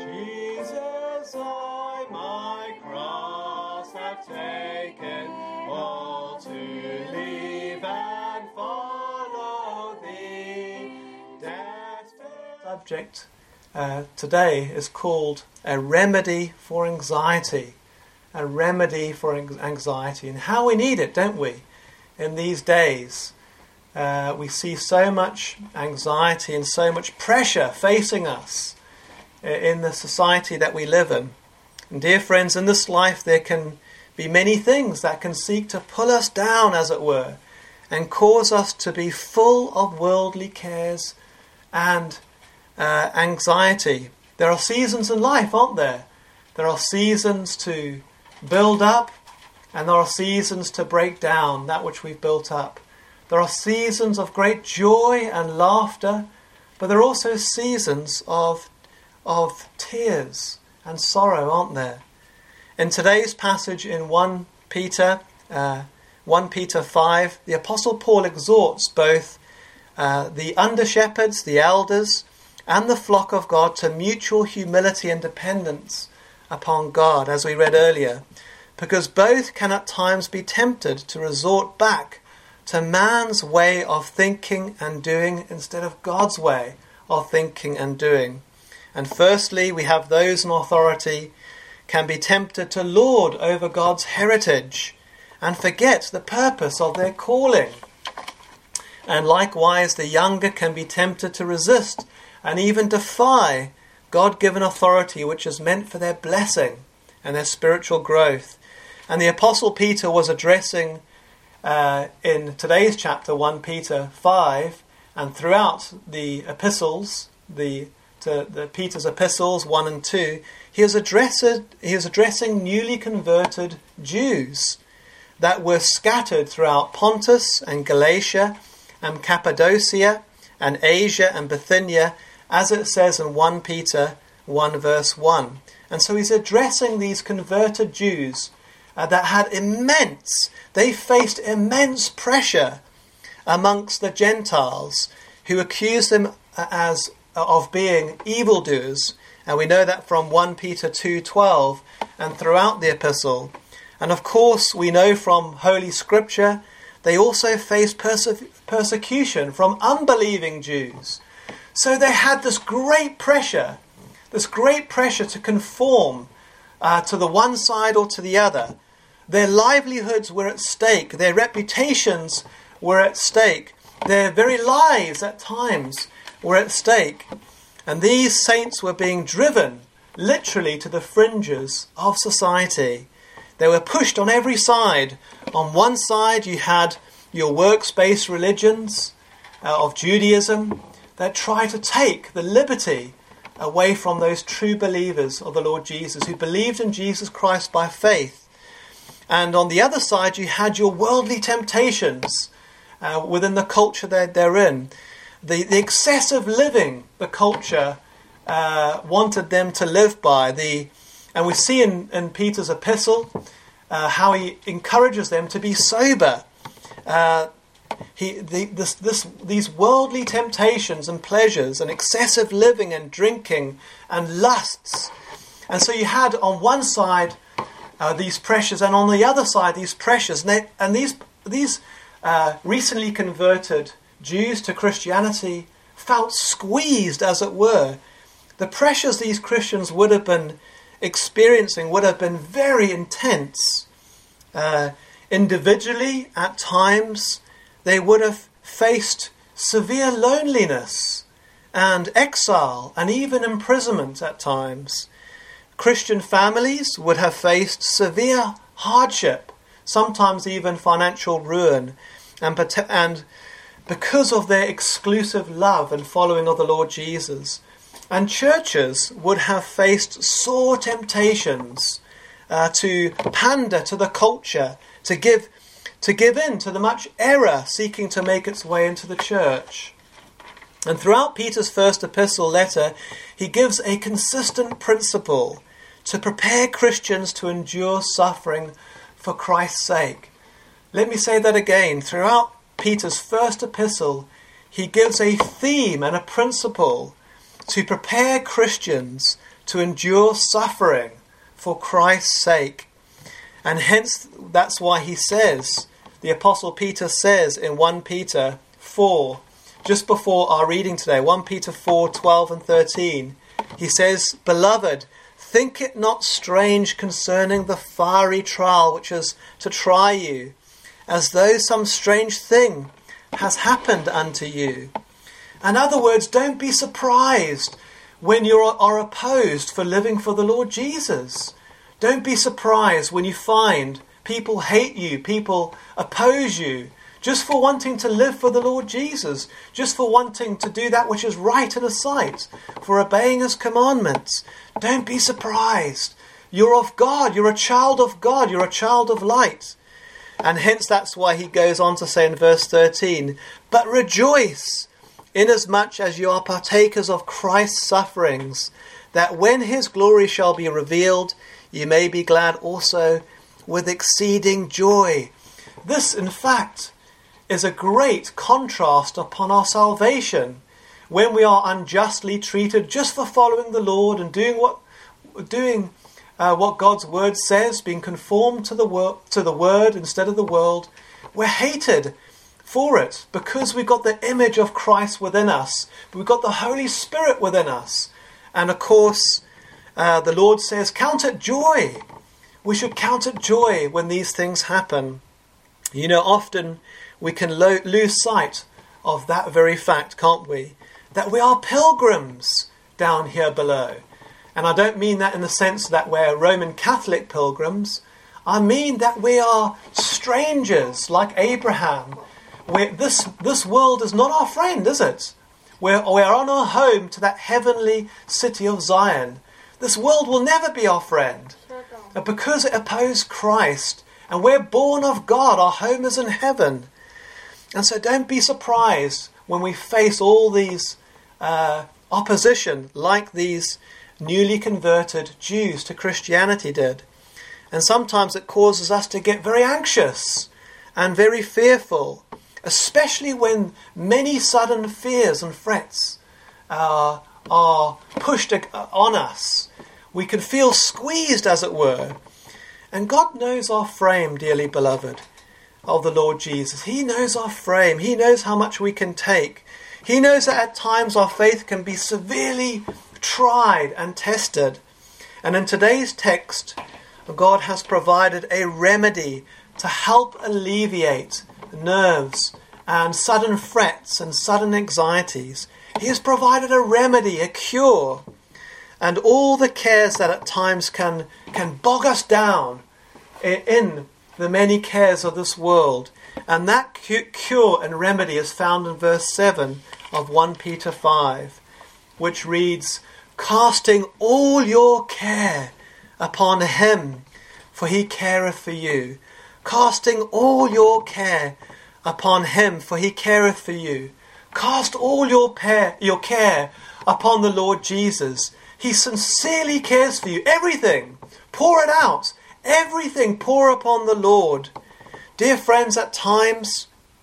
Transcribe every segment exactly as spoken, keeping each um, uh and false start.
Jesus, I my cross have taken, all to leave and follow thee. Subject uh, today is called a remedy for anxiety. A remedy for anxiety, and how we need it, don't we? In these days, uh, we see so much anxiety and so much pressure facing us in the society that we live in. And dear friends, in this life there can be many things that can seek to pull us down, as it were, and cause us to be full of worldly cares and uh, anxiety. There are seasons in life, aren't there? There are seasons to build up, and there are seasons to break down that which we've built up. There are seasons of great joy and laughter, but there are also seasons of, of tears and sorrow, aren't there? In today's passage in First Peter, uh, First Peter five, the Apostle Paul exhorts both uh, the under-shepherds, the elders, and the flock of God to mutual humility and dependence upon God, as we read earlier, because both can at times be tempted to resort back to man's way of thinking and doing instead of God's way of thinking and doing. And firstly, we have those in authority can be tempted to lord over God's heritage and forget the purpose of their calling. And likewise, the younger can be tempted to resist and even defy God-given authority which is meant for their blessing and their spiritual growth. And the Apostle Peter was addressing uh, in today's chapter, First Peter five, and throughout the epistles, the to the Peter's epistles one and two, he is addressed he is addressing newly converted Jews that were scattered throughout Pontus and Galatia and Cappadocia and Asia and Bithynia, as it says in First Peter one verse one. And so he's addressing these converted Jews uh, that had immense, they faced immense pressure amongst the Gentiles who accused them uh, as uh, of being evildoers. And we know that from First Peter two twelve and throughout the epistle. And of course we know from Holy Scripture they also faced perse- persecution from unbelieving Jews. So they had this great pressure, this great pressure to conform uh, to the one side or to the other. Their livelihoods were at stake, their reputations were at stake, their very lives at times were at stake. And these saints were being driven literally to the fringes of society. They were pushed on every side. On one side you had your works-based religions uh, of Judaism that try to take the liberty away from those true believers of the Lord Jesus who believed in Jesus Christ by faith. And on the other side you had your worldly temptations uh, within the culture that they're in. The, the excessive living the culture uh, wanted them to live by. The, and we see in, in Peter's epistle uh, how he encourages them to be sober. Uh, He, the, this, this, these worldly temptations and pleasures and excessive living and drinking and lusts. And so you had on one side uh, these pressures, and on the other side these pressures. And, they, and these, these uh, recently converted Jews to Christianity felt squeezed, as it were. The pressures these Christians would have been experiencing would have been very intense. Uh, individually, at times, they would have faced severe loneliness and exile and even imprisonment at times. Christian families would have faced severe hardship, sometimes even financial ruin, and, and because of their exclusive love and following of the Lord Jesus. And churches would have faced sore temptations uh, to pander to the culture, to give to give in to the much error seeking to make its way into the church. And throughout Peter's first epistle letter, he gives a consistent principle to prepare Christians to endure suffering for Christ's sake. Let me say that again. Throughout Peter's first epistle, he gives a theme and a principle to prepare Christians to endure suffering for Christ's sake. And hence, that's why he says, the Apostle Peter says in First Peter four, just before our reading today, First Peter four, twelve and thirteen, he says, "Beloved, think it not strange concerning the fiery trial which is to try you, as though some strange thing has happened unto you." In other words, don't be surprised when you are opposed for living for the Lord Jesus. Don't be surprised when you find people hate you, people oppose you, just for wanting to live for the Lord Jesus, just for wanting to do that which is right in His sight, for obeying His commandments. Don't be surprised. You're of God. You're a child of God. You're a child of light. And hence that's why he goes on to say in verse thirteen, "But rejoice, inasmuch as you are partakers of Christ's sufferings, that when His glory shall be revealed, you may be glad also with exceeding joy." This, in fact, is a great contrast upon our salvation, when we are unjustly treated just for following the Lord and doing what doing uh, what God's word says, being conformed to the word to the word instead of the world. We're hated for it because we've got the image of Christ within us, but we've got the Holy Spirit within us, and of course, uh, the Lord says, "Count it joy." We should count it joy when these things happen. You know, often we can lo- lose sight of that very fact, can't we? That we are pilgrims down here below. And I don't mean that in the sense that we're Roman Catholic pilgrims. I mean that we are strangers like Abraham. We're, this, this world is not our friend, is it? We're, we're on our home to that heavenly city of Zion. This world will never be our friend. And because it opposed Christ, and we're born of God, our home is in heaven. And so don't be surprised when we face all these uh, opposition like these newly converted Jews to Christianity did. And sometimes it causes us to get very anxious and very fearful, especially when many sudden fears and threats uh, are pushed on us. We can feel squeezed, as it were. And God knows our frame, dearly beloved, of the Lord Jesus. He knows our frame. He knows how much we can take. He knows that at times our faith can be severely tried and tested. And in today's text, God has provided a remedy to help alleviate nerves and sudden frets and sudden anxieties. He has provided a remedy, a cure, and all the cares that at times can, can bog us down in, in the many cares of this world. And that cure and remedy is found in verse seven of First Peter five, which reads, "Casting all your care upon Him, for He careth for you." Casting all your care upon Him, for He careth for you. Cast all your, pair, your care upon the Lord Jesus. He sincerely cares for you. Everything. Pour it out. Everything pour upon the Lord. Dear friends, at times,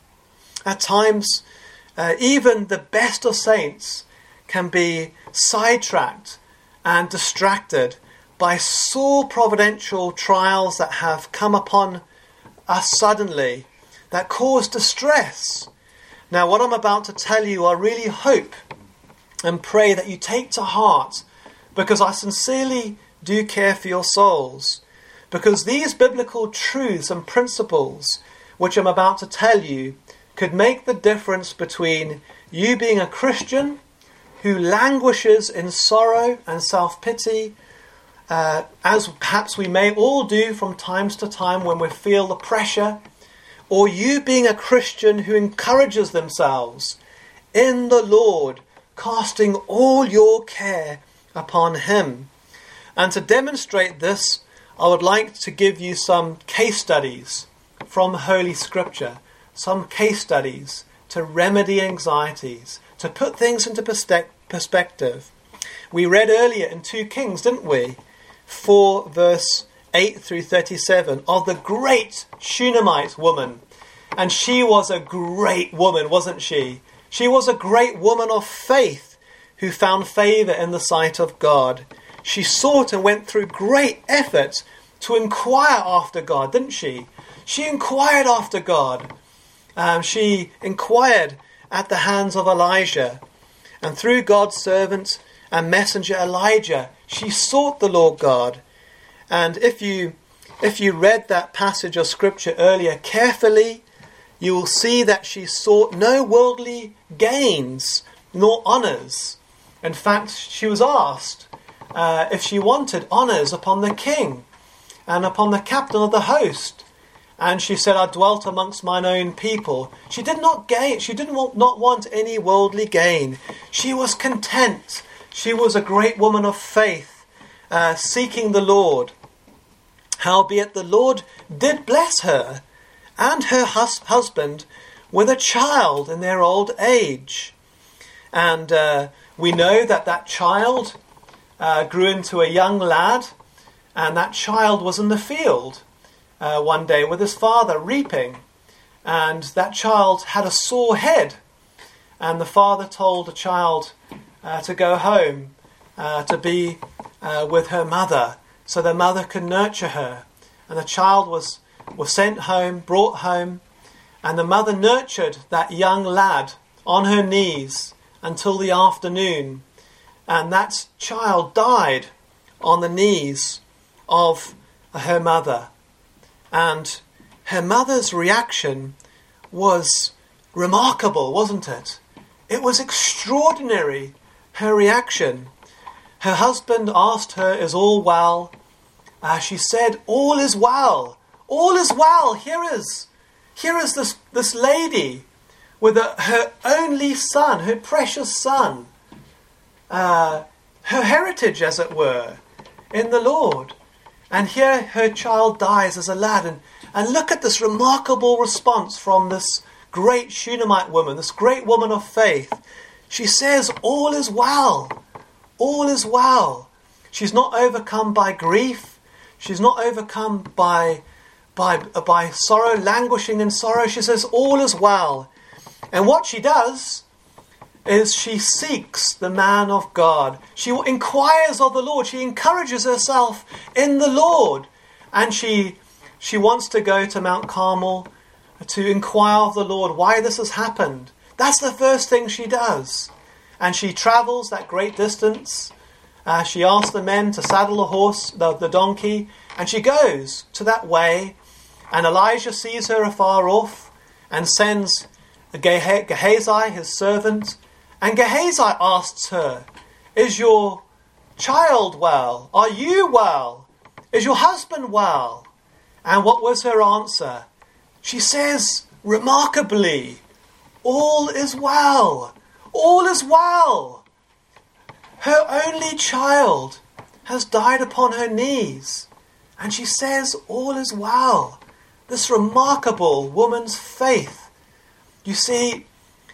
at times, uh, even the best of saints can be sidetracked and distracted by sore providential trials that have come upon us suddenly, that cause distress. Now, what I'm about to tell you, I really hope and pray that you take to heart, because I sincerely do care for your souls. Because these biblical truths and principles, which I'm about to tell you, could make the difference between you being a Christian who languishes in sorrow and self-pity, uh, as perhaps we may all do from times to time when we feel the pressure, or you being a Christian who encourages themselves in the Lord, casting all your care upon Him. And to demonstrate this, I would like to give you some case studies from Holy Scripture, some case studies to remedy anxieties, to put things into perspective. We read earlier in Second Kings, didn't we? four verse eight through thirty-seven of the great Shunammite woman. And she was a great woman, wasn't she? She was a great woman of faith who found favour in the sight of God. she sought and went through great effort to inquire after God, didn't she? She inquired after God. Um, she inquired at the hands of Elijah. And through God's servant and messenger Elijah, she sought the Lord God. And if you if you read that passage of scripture earlier carefully, you will see that she sought no worldly gains nor honours. In fact, she was asked uh, if she wanted honours upon the king and upon the captain of the host. And she said, I dwelt amongst mine own people. She did not gain, she did not, not want any worldly gain. She was content. She was a great woman of faith, uh, seeking the Lord. Howbeit the Lord did bless her and her hus- husband with a child in their old age. And uh, we know that that child uh, grew into a young lad, and that child was in the field uh, one day with his father reaping. And that child had a sore head. And the father told the child uh, to go home uh, to be uh, with her mother, so the mother could nurture her. And the child was, was sent home, brought home, and the mother nurtured that young lad on her knees until the afternoon. And that child died on the knees of her mother. And her mother's reaction was remarkable, wasn't it? It was extraordinary, her reaction. Her husband asked her, is all well? Uh, she said, all is well. All is well. Here is, here is this, this lady with a, her only son, her precious son, uh, her heritage, as it were, in the Lord. And here her child dies as a lad. And, and look at this remarkable response from this great Shunammite woman, this great woman of faith. She says, all is well. All is well. She's not overcome by grief. She's not overcome by, by, by sorrow, languishing in sorrow. She says, all is well. And what she does is she seeks the man of God. She inquires of the Lord. She encourages herself in the Lord. And she, she wants to go to Mount Carmel to inquire of the Lord why this has happened. That's the first thing she does. And she travels that great distance. Uh, she asks the men to saddle the horse, the, the donkey, and she goes to that way. And Elijah sees her afar off and sends Geha- Gehazi, his servant. And Gehazi asks her, is your child well? Are you well? Is your husband well? And what was her answer? She says, remarkably, all is well. All is well. Her only child has died upon her knees. And she says, all is well. This remarkable woman's faith. You see,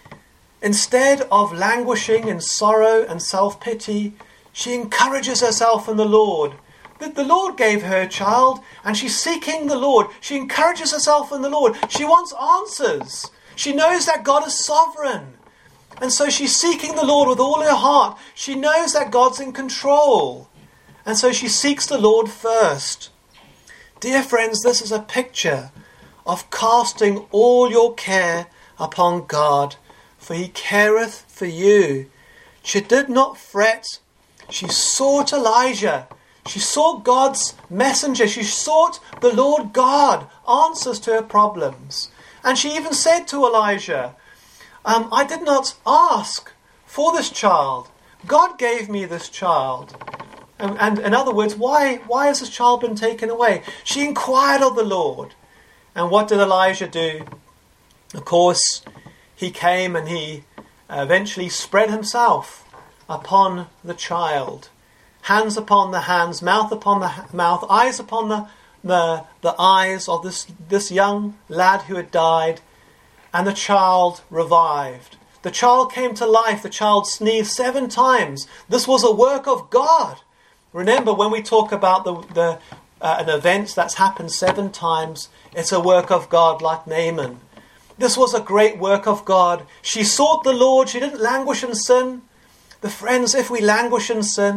instead of languishing in sorrow and self-pity, she encourages herself in the Lord. That the Lord gave her a child, and she's seeking the Lord. She encourages herself in the Lord. She wants answers. She knows that God is sovereign. And so she's seeking the Lord with all her heart. She knows that God's in control. And so she seeks the Lord first. Dear friends, this is a picture of casting all your care upon God, for he careth for you. She did not fret. She sought Elijah. She sought God's messenger. She sought the Lord God, answers to her problems. And she even said to Elijah, um, I did not ask for this child. God gave me this child. And, and in other words, why, why has this child been taken away? She inquired of the Lord. And what did Elijah do? Of course, he came and he eventually spread himself upon the child. Hands upon the hands, mouth upon the mouth, eyes upon the, the, the eyes of this, this young lad who had died. And the child revived. The child came to life. The child sneezed seven times. This was a work of God. Remember, when we talk about the, the uh, an event that's happened seven times, it's a work of God, like Naaman. This was a great work of God. She sought the Lord. She didn't languish in sin. The friends, if we languish in sin,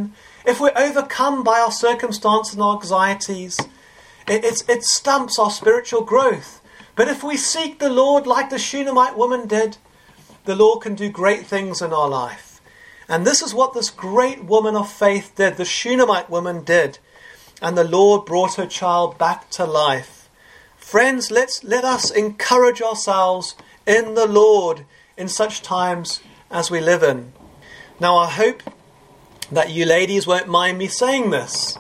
if we're overcome by our circumstances and our anxieties, it, it's, it stumps our spiritual growth. But if we seek the Lord like the Shunammite woman did, the Lord can do great things in our life. And this is what this great woman of faith did, the Shunammite woman did. And the Lord brought her child back to life. Friends, let's let us encourage ourselves in the Lord in such times as we live in. Now, I hope that you ladies won't mind me saying this.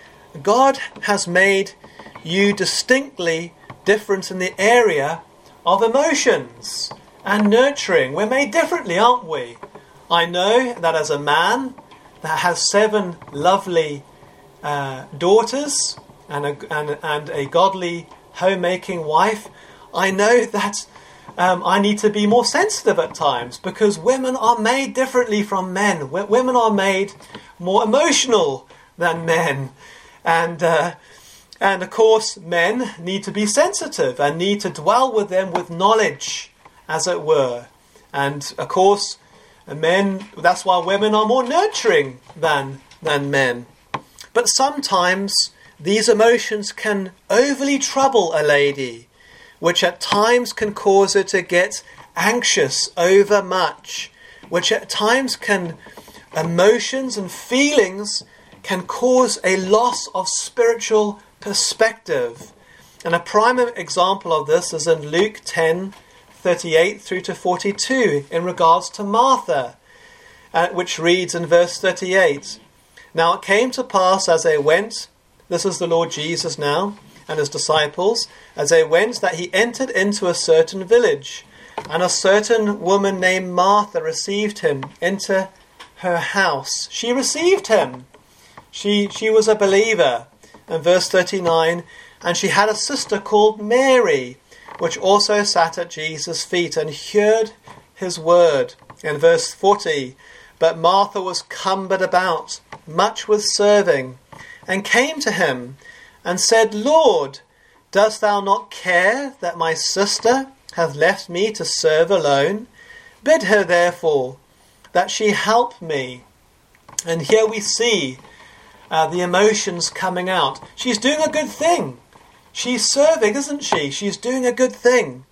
God has made you distinctly different in the area of emotions and nurturing. We're made differently, aren't we? I know that as a man that has seven lovely uh, daughters and a, and, and a godly homemaking wife, I know that um, I need to be more sensitive at times, because women are made differently from men. W- women are made more emotional than men. And uh, and of course, men need to be sensitive and need to dwell with them with knowledge, as it were. And of course, men, that's why women are more nurturing than than men. But sometimes these emotions can overly trouble a lady, which at times can cause her to get anxious over much, which at times can, emotions and feelings can cause a loss of spiritual perspective. And a prime example of this is in Luke ten, thirty-eight through to forty-two, in regards to Martha, uh, which reads in verse thirty-eight, "Now it came to pass as they went," this is the Lord Jesus now, and his disciples, "as they went, that he entered into a certain village, and a certain woman named Martha received him into her house." She received him. She, she was a believer. And verse thirty-nine, "And she had a sister called Mary, which also sat at Jesus' feet and heard his word." In verse forty, "But Martha was cumbered about much with serving, and came to him, and said, Lord, dost thou not care that my sister hath left me to serve alone? Bid her therefore that she help me." And here we see uh, the emotions coming out. She's doing a good thing. She's serving, isn't she? She's doing a good thing.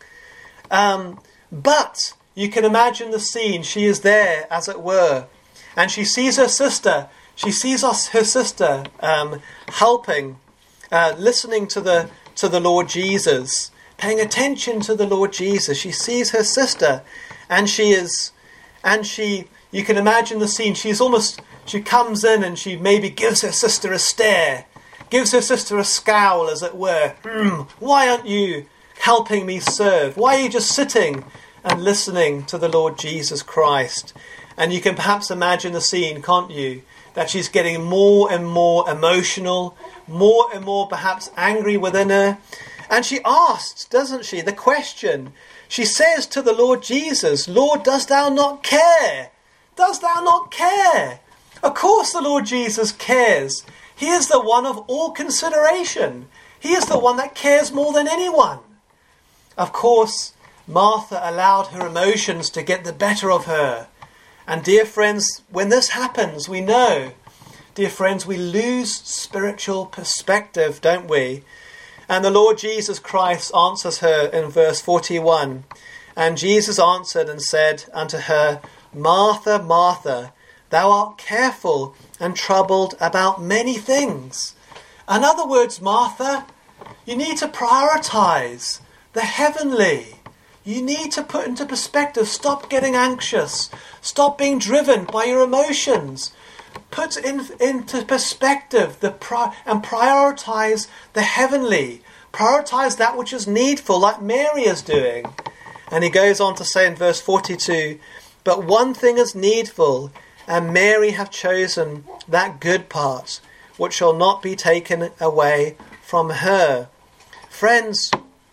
Um, but you can imagine the scene. She is there, as it were, and she sees her sister. She sees us, her sister um, helping, uh, listening to the to the Lord Jesus, paying attention to the Lord Jesus. She sees her sister, and she is, and she. You can imagine the scene. She's almost. She comes in and she maybe gives her sister a stare, gives her sister a scowl, as it were. Mm, why aren't you helping me serve? Why are you just sitting and listening to the Lord Jesus Christ? And you can perhaps imagine the scene, can't you? That she's getting more and more emotional, more and more perhaps angry within her. And she asks, doesn't she, the question. She says to the Lord Jesus, Lord, dost thou not care? Dost thou not care? Of course the Lord Jesus cares. He is the one of all consideration. He is the one that cares more than anyone. Of course, Martha allowed her emotions to get the better of her. And dear friends, when this happens, we know, dear friends, we lose spiritual perspective, don't we? And the Lord Jesus Christ answers her in verse forty-one. "And Jesus answered and said unto her, Martha, Martha, thou art careful and troubled about many things." In other words, Martha, you need to prioritize the heavenly. You need to put into perspective. Stop getting anxious. Stop being driven by your emotions. Put in, into perspective the pri- and prioritize the heavenly. Prioritize that which is needful, like Mary is doing. And he goes on to say in verse forty-two, "But one thing is needful, and Mary hath chosen that good part, which shall not be taken away from her." Friends,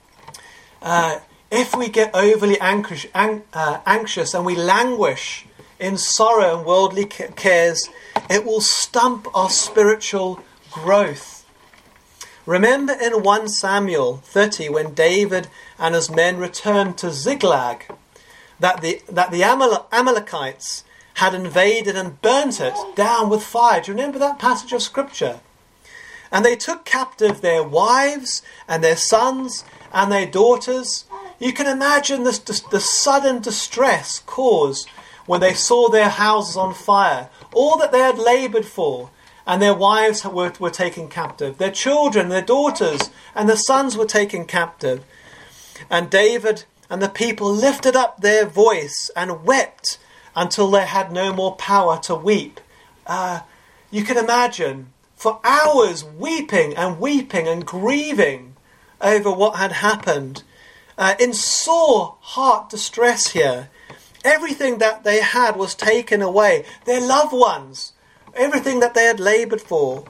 uh, if we get overly anxious, ang- uh, anxious and we languish in sorrow and worldly cares, it will stump our spiritual growth. Remember in First Samuel thirty, when David and his men returned to Ziklag, that the that the Amal- Amalekites had invaded and burnt it down with fire. Do you remember that passage of Scripture? And they took captive their wives and their sons and their daughters. You can imagine this, this, the sudden distress caused when they saw their houses on fire. All that they had laboured for, and their wives were, were taken captive. Their children, their daughters, and their sons were taken captive. And David and the people lifted up their voice and wept until they had no more power to weep. Uh, you can imagine, for hours weeping and weeping and grieving over what had happened. Uh, in sore heart distress here. Everything that they had was taken away. Their loved ones. Everything that they had laboured for.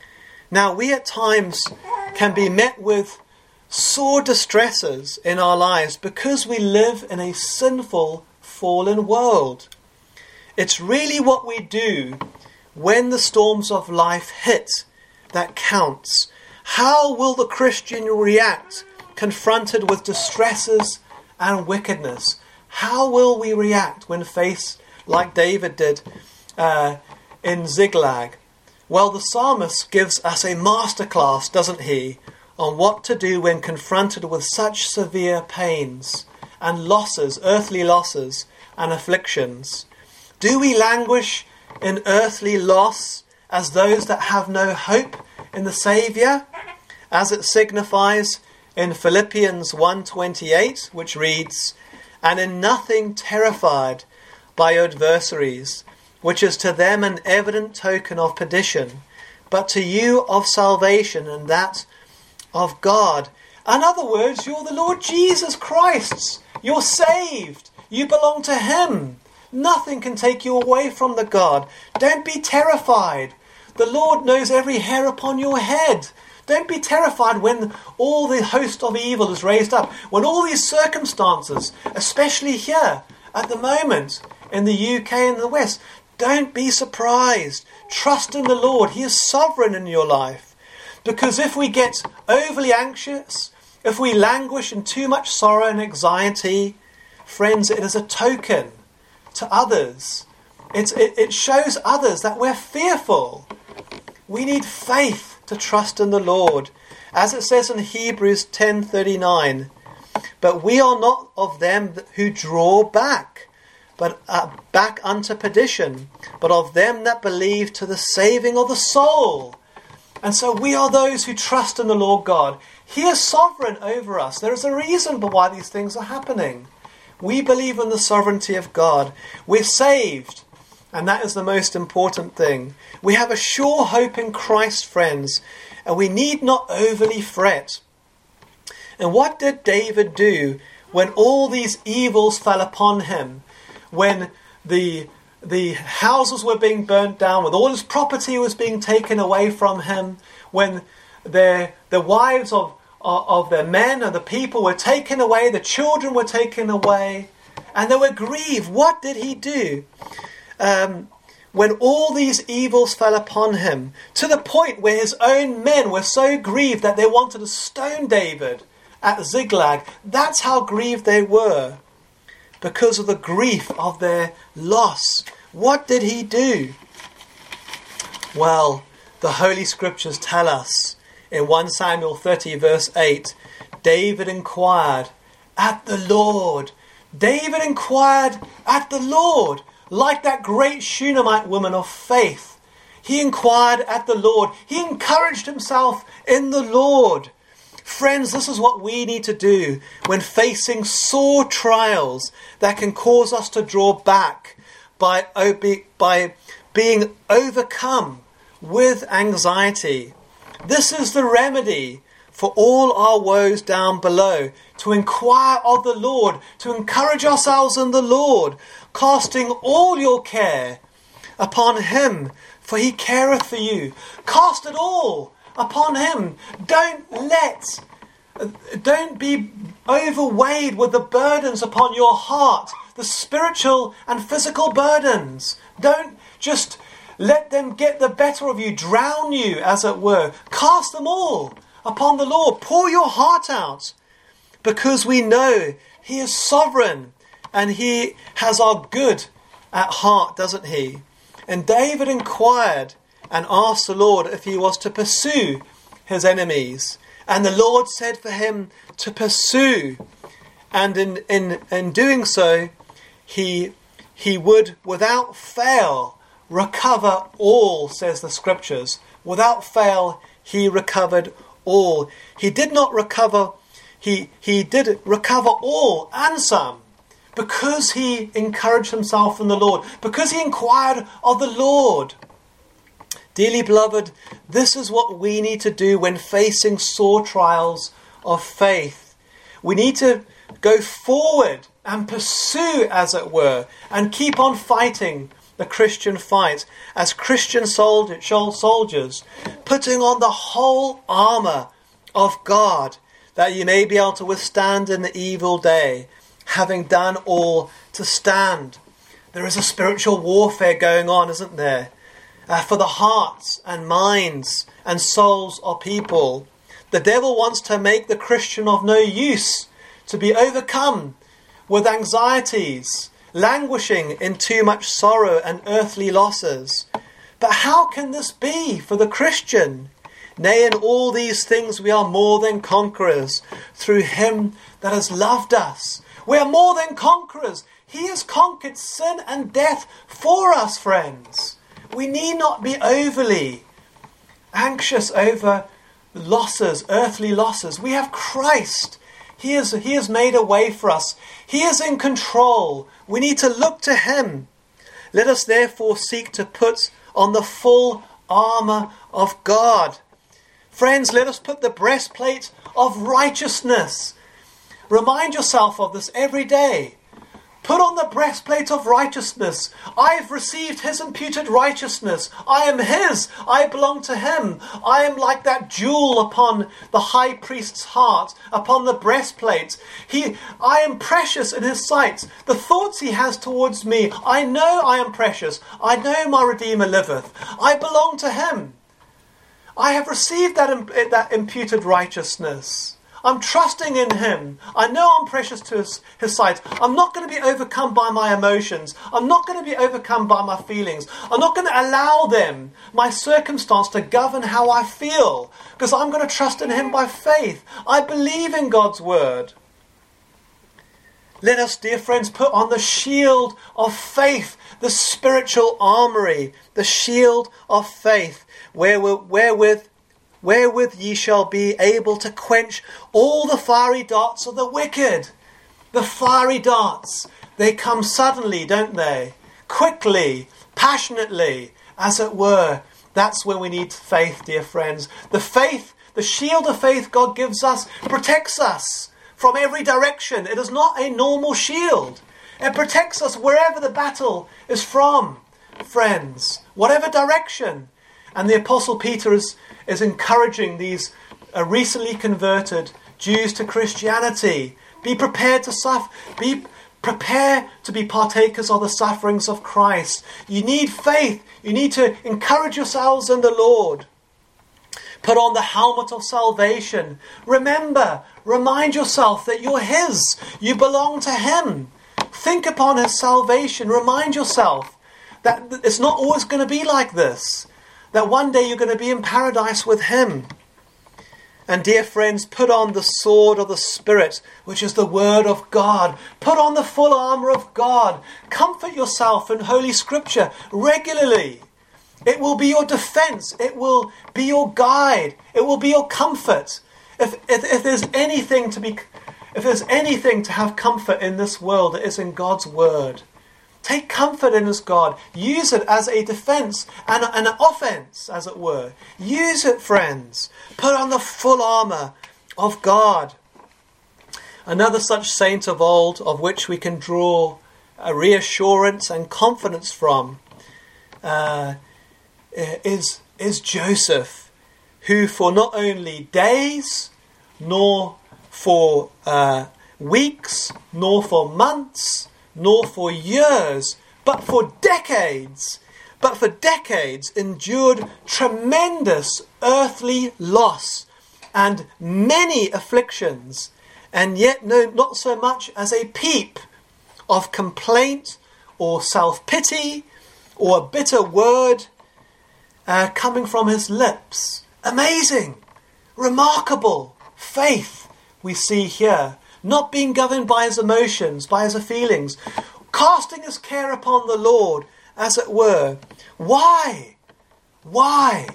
Now we at times can be met with sore distresses in our lives because we live in a sinful, fallen world. It's really what we do when the storms of life hit that counts. How will the Christian react confronted with distresses and wickedness? How will we react when faced like David did uh, in Ziklag? Well, the psalmist gives us a masterclass, doesn't he, on what to do when confronted with such severe pains and losses, earthly losses and afflictions. Do we languish in earthly loss as those that have no hope in the Saviour? As it signifies in Philippians one twenty-eight, which reads, "And in nothing terrified by your adversaries, which is to them an evident token of perdition, but to you of salvation, and that of God." In other words, you're the Lord Jesus Christ's. You're saved. You belong to Him. Nothing can take you away from the God. Don't be terrified. The Lord knows every hair upon your head. Don't be terrified when all the host of evil is raised up. When all these circumstances, especially here at the moment in the U K and the West, don't be surprised. Trust in the Lord. He is sovereign in your life. Because if we get overly anxious, if we languish in too much sorrow and anxiety, friends, it is a token to others. It's, it, it shows others that we're fearful. We need faith to trust in the Lord. As it says in Hebrews ten thirty-nine, "But we are not of them who draw back, but uh, back unto perdition, but of them that believe to the saving of the soul." And so we are those who trust in the Lord God. He is sovereign over us. There is a reason for why these things are happening. We believe in the sovereignty of God. We're saved. And that is the most important thing. We have a sure hope in Christ, friends, and we need not overly fret. And what did David do when all these evils fell upon him? When the, the houses were being burnt down, when all his property was being taken away from him, when their, the wives of, of their men and the people were taken away, the children were taken away, and they were grieved. What did he do? Um, when all these evils fell upon him, to the point where his own men were so grieved that they wanted to stone David at Ziklag. That's how grieved they were, because of the grief of their loss. What did he do? Well, the Holy Scriptures tell us in First Samuel thirty verse eight, David inquired at the Lord. David inquired at the Lord. Like that great Shunammite woman of faith, he inquired at the Lord. He encouraged himself in the Lord. Friends, this is what we need to do when facing sore trials that can cause us to draw back by, by being overcome with anxiety. This is the remedy for all our woes down below, to inquire of the Lord, to encourage ourselves in the Lord, casting all your care upon Him, for He careth for you. Cast it all upon Him. Don't let, don't be overweighed with the burdens upon your heart, the spiritual and physical burdens. Don't just let them get the better of you, drown you, as it were. Cast them all upon the Lord. Pour your heart out, because we know He is sovereign and He has our good at heart, doesn't he? And David inquired and asked the Lord if he was to pursue his enemies. And the Lord said for him to pursue. And in, in, in doing so, he, he would without fail recover all, says the scriptures. Without fail, he recovered all. He did not recover, he, he did recover all and some, because he encouraged himself in the Lord, because he inquired of the Lord. Dearly beloved, this is what we need to do when facing sore trials of faith. We need to go forward and pursue, as it were, and keep on fighting the Christian fight as Christian soldiers, putting on the whole armour of God, that you may be able to withstand in the evil day, having done all to stand. There is a spiritual warfare going on, isn't there? Uh, for the hearts and minds and souls of people. The devil wants to make the Christian of no use, to be overcome with anxieties, languishing in too much sorrow and earthly losses. But how can this be for the Christian? Nay, in all these things we are more than conquerors through him that has loved us. We are more than conquerors. He has conquered sin and death for us, friends. We need not be overly anxious over losses, earthly losses. We have Christ. He has, he has made a way for us. He is in control. We need to look to him. Let us therefore seek to put on the full armour of God. Friends, let us put the breastplate of righteousness. Remind yourself of this every day. Put on the breastplate of righteousness. I have received his imputed righteousness. I am his. I belong to him. I am like that jewel upon the high priest's heart, upon the breastplate. He, I am precious in his sight. The thoughts he has towards me, I know I am precious. I know my Redeemer liveth. I belong to him. I have received that, that imputed righteousness. I'm trusting in him. I know I'm precious to his, his sight. I'm not going to be overcome by my emotions. I'm not going to be overcome by my feelings. I'm not going to allow them, my circumstance, to govern how I feel, because I'm going to trust in him by faith. I believe in God's word. Let us, dear friends, put on the shield of faith, the spiritual armoury, the shield of faith, wherewith, wherewith wherewith ye shall be able to quench all the fiery darts of the wicked. The fiery darts, they come suddenly, don't they? Quickly, passionately, as it were. That's when we need faith, dear friends. The faith, the shield of faith God gives us, protects us from every direction. It is not a normal shield. It protects us wherever the battle is from, friends, whatever direction. And the Apostle Peter is, is encouraging these uh, recently converted Jews to Christianity. Be prepared to suffer. Be prepare to be partakers of the sufferings of Christ. You need faith. You need to encourage yourselves in the Lord. Put on the helmet of salvation. Remember, remind yourself that you're his. You belong to him. Think upon his salvation. Remind yourself that it's not always going to be like this. That one day you're going to be in paradise with him. And dear friends, put on the sword of the Spirit, which is the word of God. Put on the full armour of God. Comfort yourself in Holy Scripture regularly. It will be your defence. It will be your guide. It will be your comfort. If, if, if there's anything to be, if there's anything to have comfort in this world, it is in God's word. Take comfort in his God. Use it as a defence and an offence, as it were. Use it, friends. Put on the full armour of God. Another such saint of old, of which we can draw a reassurance and confidence from, uh, is, is Joseph, who for not only days, nor for uh, weeks, nor for months, nor for years, but for decades, but for decades endured tremendous earthly loss and many afflictions, and yet no, not so much as a peep of complaint or self-pity or a bitter word uh, coming from his lips. Amazing, remarkable faith we see here. Not being governed by his emotions, by his feelings. Casting his care upon the Lord, as it were. Why? Why?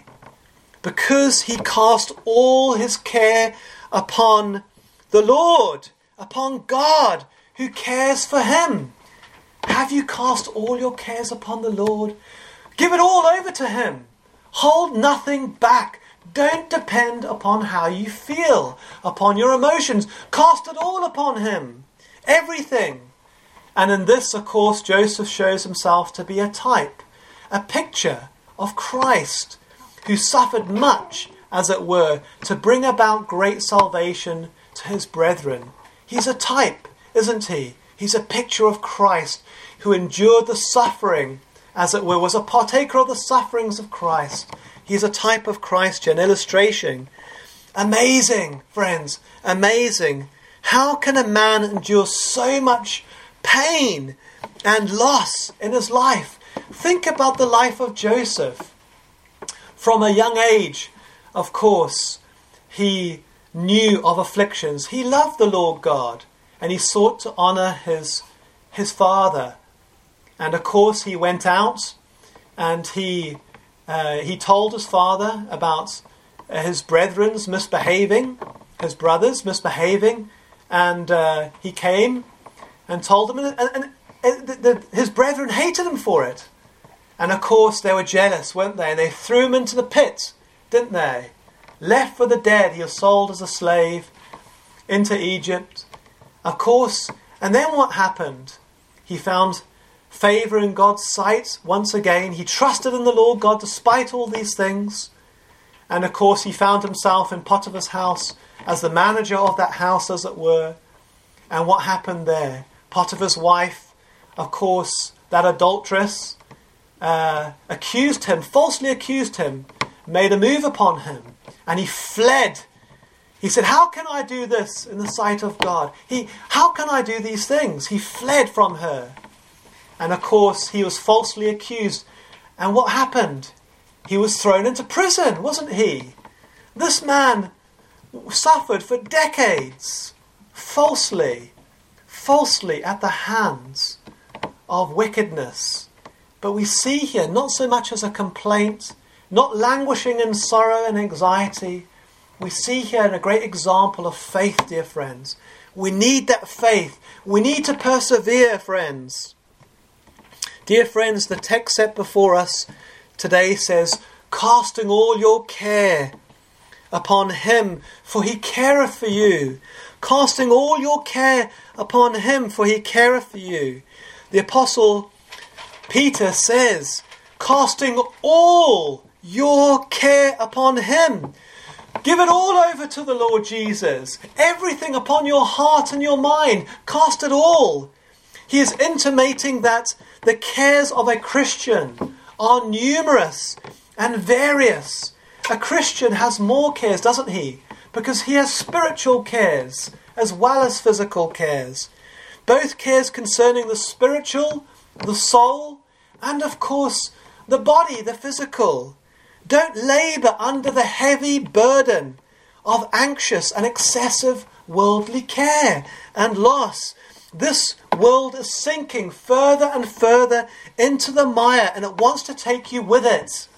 Because he cast all his care upon the Lord, upon God, who cares for him. Have you cast all your cares upon the Lord? Give it all over to him. Hold nothing back. Don't depend upon how you feel, upon your emotions. Cast it all upon him. Everything. And in this, of course, Joseph shows himself to be a type, a picture of Christ, who suffered much, as it were, to bring about great salvation to his brethren. He's a type, isn't he? He's a picture of Christ, who endured the suffering, as it were, was a partaker of the sufferings of Christ. He's a type of Christ, an illustration. Amazing, friends, amazing. How can a man endure so much pain and loss in his life? Think about the life of Joseph. From a young age, of course, he knew of afflictions. He loved the Lord God, and he sought to honour his, his father. And of course, he went out and he uh, he told his father about uh, his brethren's misbehaving, his brothers misbehaving, and uh, he came and told them, and, and, and the, the, his brethren hated him for it. And of course, they were jealous, weren't they? And they threw him into the pit, didn't they? Left for the dead, he was sold as a slave into Egypt. Of course, and then what happened? He found favour in God's sight once again. He trusted in the Lord God despite all these things. And of course, he found himself in Potiphar's house as the manager of that house, as it were. And what happened there? Potiphar's wife, of course, that adulteress, uh, accused him, falsely accused him, made a move upon him, and he fled. He said, how can I do this in the sight of God? He, how can I do these things? He fled from her. And of course, he was falsely accused. And what happened? He was thrown into prison, wasn't he? This man suffered for decades, falsely, falsely at the hands of wickedness. But we see here, not so much as a complaint, not languishing in sorrow and anxiety. We see here a great example of faith, dear friends. We need that faith. We need to persevere, friends. Dear friends, the text set before us today says, casting all your care upon him, for he careth for you. Casting all your care upon him, for he careth for you. The Apostle Peter says, casting all your care upon him. Give it all over to the Lord Jesus. Everything upon your heart and your mind. Cast it all. He is intimating that the cares of a Christian are numerous and various. A Christian has more cares, doesn't he? Because he has spiritual cares as well as physical cares. Both cares concerning the spiritual, the soul, and of course the body, the physical. Don't labour under the heavy burden of anxious and excessive worldly care and loss. This world is sinking further and further into the mire, and it wants to take you with it.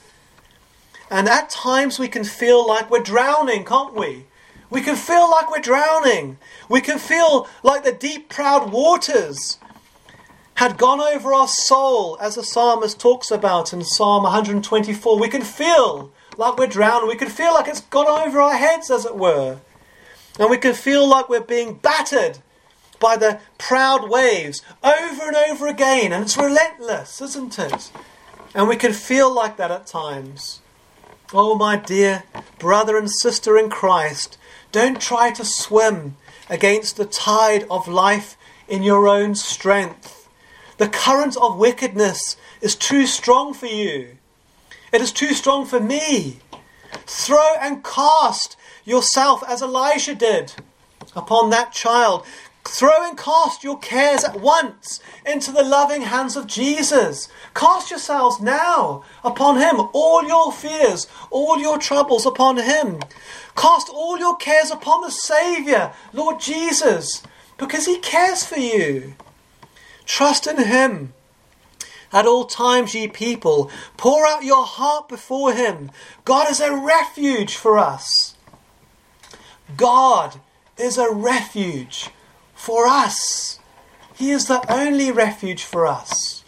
And at times we can feel like we're drowning, can't we? We can feel like we're drowning. We can feel like the deep, proud waters had gone over our soul, as the psalmist talks about in Psalm one twenty-four. We can feel like we're drowning. We can feel like it's gone over our heads, as it were. And we can feel like we're being battered by the proud waves over and over again. And it's relentless, isn't it? And we can feel like that at times. Oh, my dear brother and sister in Christ, don't try to swim against the tide of life in your own strength. The current of wickedness is too strong for you. It is too strong for me. Throw and cast yourself as Elisha did upon that child. Throw and cast your cares at once into the loving hands of Jesus. Cast yourselves now upon him, all your fears, all your troubles upon him. Cast all your cares upon the Saviour, Lord Jesus, because he cares for you. Trust in him. At all times, ye people, pour out your heart before him. God is a refuge for us. God is a refuge for us. He is the only refuge for us.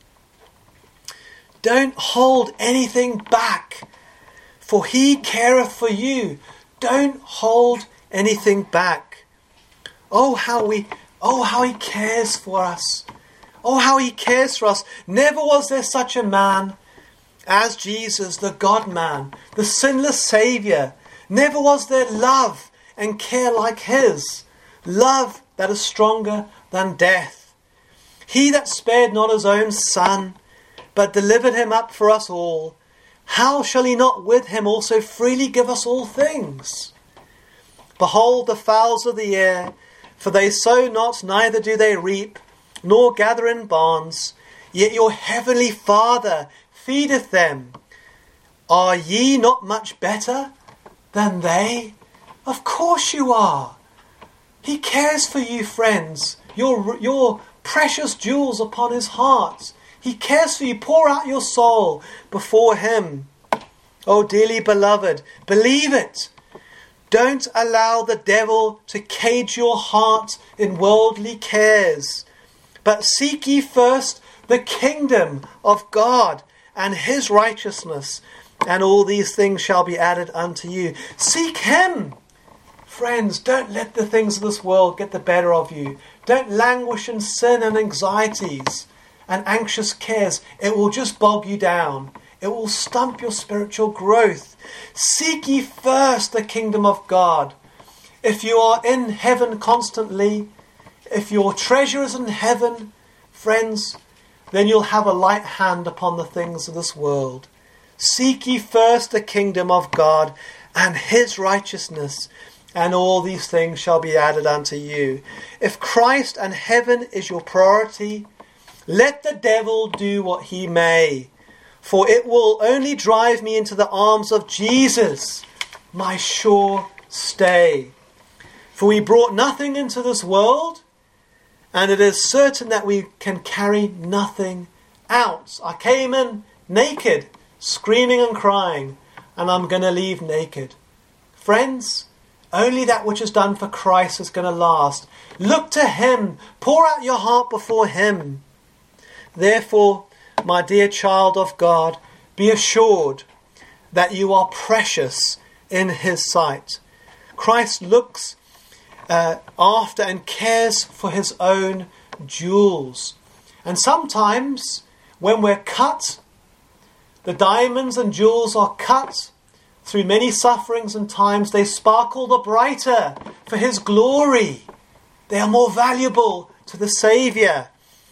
Don't hold anything back, for he careth for you. Don't hold anything back. Oh, how we, oh, how he cares for us. Oh, how he cares for us. Never was there such a man as Jesus, the God-man, the sinless Saviour. Never was there love and care like his. Love that is stronger than death. He that spared not his own Son, but delivered him up for us all, how shall he not with him also freely give us all things? Behold the fowls of the air, for they sow not, neither do they reap, nor gather in barns, yet your heavenly Father feedeth them. Are ye not much better than they? Of course you are. He cares for you, friends, your, your precious jewels upon his heart. He cares for you. Pour out your soul before him. Oh, dearly beloved, believe it. Don't allow the devil to cage your heart in worldly cares. But seek ye first the kingdom of God and his righteousness, and all these things shall be added unto you. Seek him. Friends, don't let the things of this world get the better of you. Don't languish in sin and anxieties and anxious cares. It will just bog you down. It will stump your spiritual growth. Seek ye first the kingdom of God. If you are in heaven constantly, if your treasure is in heaven, friends, then you'll have a light hand upon the things of this world. Seek ye first the kingdom of God and his righteousness, and all these things shall be added unto you. If Christ and heaven is your priority, let the devil do what he may, for it will only drive me into the arms of Jesus, my sure stay. For we brought nothing into this world, and it is certain that we can carry nothing out. I came in naked, screaming and crying, and I'm going to leave naked. Friends, only that which is done for Christ is going to last. Look to him. Pour out your heart before him. Therefore, my dear child of God, be assured that you are precious in his sight. Christ looks uh, after and cares for his own jewels. And sometimes when we're cut, the diamonds and jewels are cut through many sufferings and times, they sparkle the brighter for his glory. They are more valuable to the Saviour,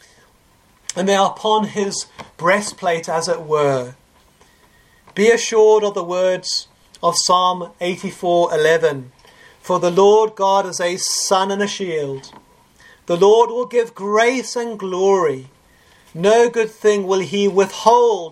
and they are upon his breastplate, as it were. Be assured of the words of Psalm eighty-four eleven. For the Lord God is a sun and a shield. The Lord will give grace and glory. No good thing will he withhold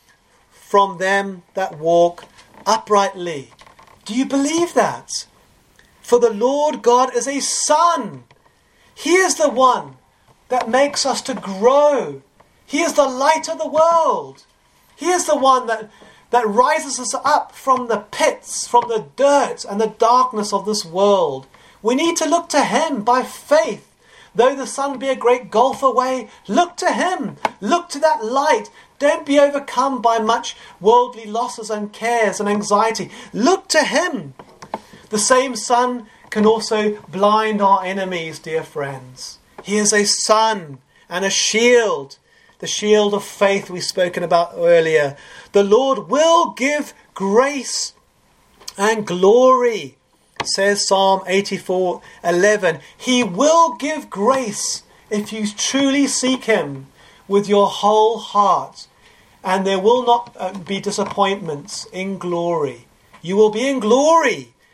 from them that walk uprightly. Do you believe that? For the Lord God is a sun. He is the one that makes us to grow. He is the light of the world. He is the one that, that rises us up from the pits, from the dirt and the darkness of this world. We need to look to him by faith. Though the sun be a great gulf away, look to him. Look to that light. Don't be overcome by much worldly losses and cares and anxiety. Look to him. The same sun can also blind our enemies, dear friends. He is a sun and a shield. The shield of faith we've spoken about earlier. The Lord will give grace and glory, says Psalm eighty-four eleven. He will give grace if you truly seek him with your whole heart. And there will not be disappointments in glory. You will be in glory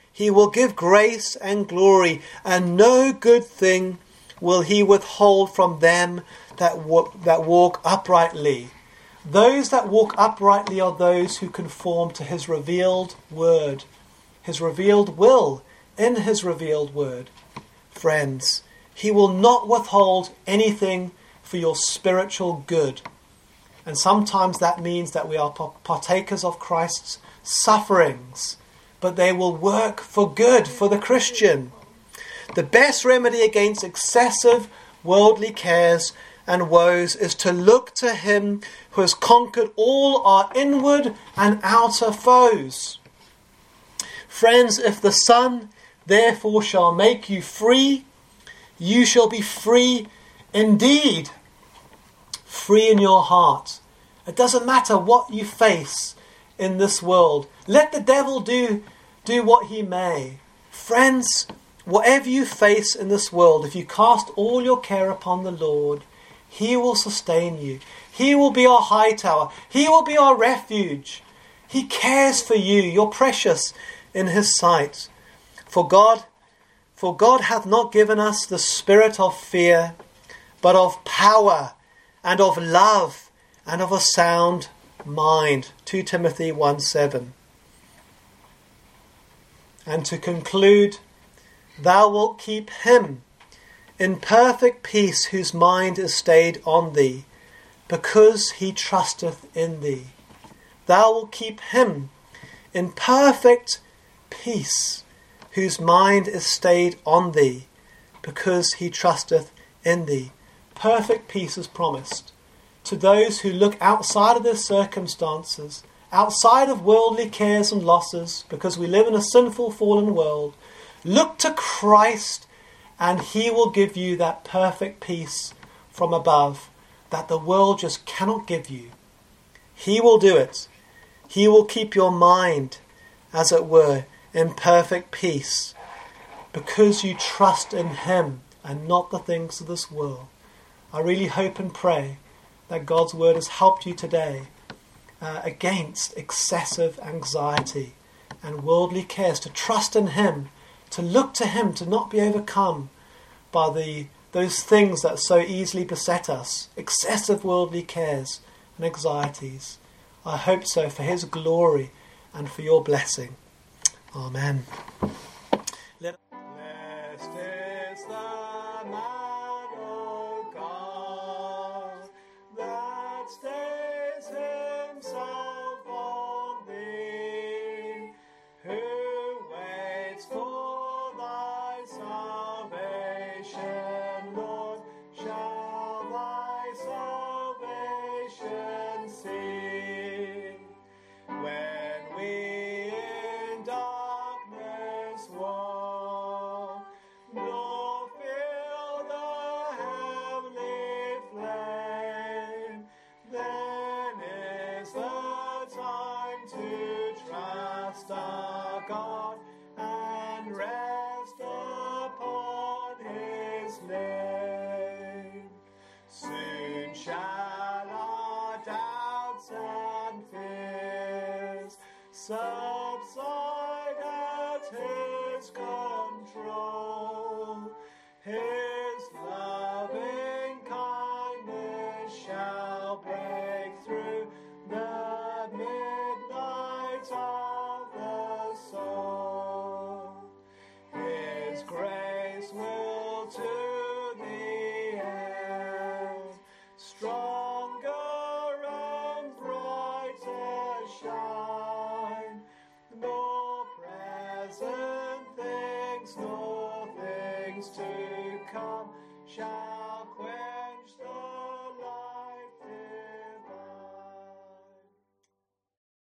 He will give grace and glory, and no good thing will he withhold from them that walk, that walk uprightly. Those that walk uprightly are those who conform to his revealed word, his revealed will in his revealed word. Friends, he will not withhold anything for your spiritual good. And sometimes that means that we are partakers of Christ's sufferings, but they will work for good for the Christian. The best remedy against excessive worldly cares and woes is to look to him who has conquered all our inward and outer foes. Friends, if the Son therefore shall make you free, you shall be free indeed. Free in your heart. It doesn't matter what you face in this world. Let the devil do, do what he may. Friends, whatever you face in this world, if you cast all your care upon the Lord, he will sustain you. He will be our high tower. He will be our refuge. He cares for you. You're precious in his sight. For God, for God hath not given us the spirit of fear, but of power and of love and of a sound mind. Second Timothy one seven. And to conclude, thou wilt keep him in perfect peace whose mind is stayed on thee, because he trusteth in thee. Thou wilt keep him in perfect peace whose mind is stayed on thee, because he trusteth in thee. Perfect peace is promised to those who look outside of their circumstances, outside of worldly cares and losses, because we live in a sinful, fallen world. Look to Christ, and he will give you that perfect peace from above that the world just cannot give you. He will do it. He will keep your mind, as it were, in perfect peace, because you trust in him and not the things of this world. I really hope and pray that God's word has helped you today uh, against excessive anxiety and worldly cares, to trust in him, to look to him, to not be overcome by the those things that so easily beset us, excessive worldly cares and anxieties. I hope so, for his glory and for your blessing. Amen. Let Blessed is the man, O God, that stays himself on thee, who waits for thy salvation, Lord, shall thy salvation see. When we in darkness walk, nor feel the heavenly flame, then is the time to trust our God and rest upon his name. Soon shall our doubts and fears subside at his control. His loving kindness shall break through the midnight of the soul. His grace will to the end stronger and brighter shine, nor present things nor things to come shall